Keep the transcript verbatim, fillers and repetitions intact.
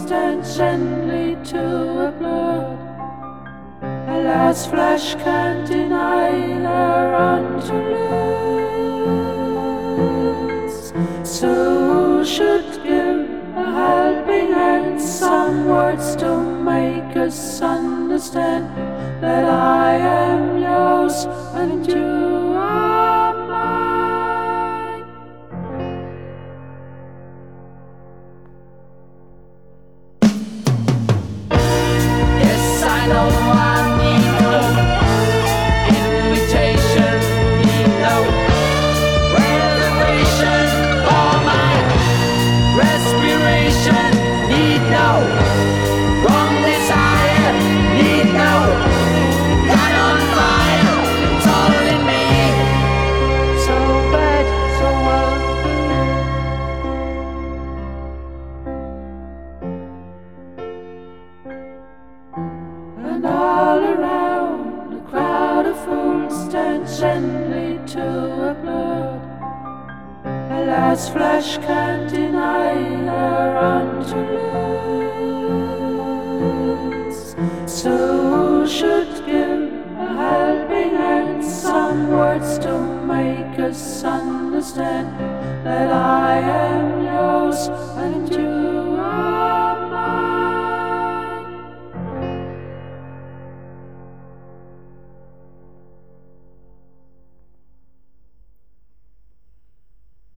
stand gently to a blood. Alas, flesh can't deny their unto lose. So who should give a helping hand, some words to make us understand that I am yours and you are mine. Yes, I know I need no invitation, need no reservation for my respiration, need no wrong desire, need no God on fire, it's all in me. So bad, so well. And all around, a crowd of fools stand gently to a blood. Alas, flesh can't deny their unto lose. So who should give a helping hand, some words to make us understand that I am yours and you